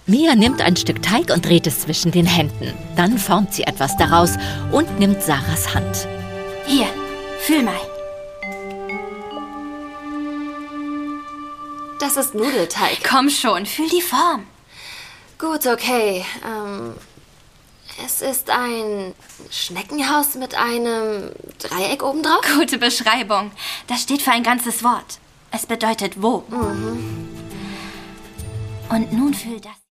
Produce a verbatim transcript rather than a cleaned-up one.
Mia nimmt ein Stück Teig und dreht es zwischen den Händen. Dann formt sie etwas daraus und nimmt Sarahs Hand. Hier, fühl mal. Das ist Nudelteig. Komm schon, fühl die Form. Gut, okay. Ähm, es ist ein Schneckenhaus mit einem Dreieck obendrauf? Gute Beschreibung. Das steht für ein ganzes Wort. Es bedeutet wo. Mhm. Und nun fühl das.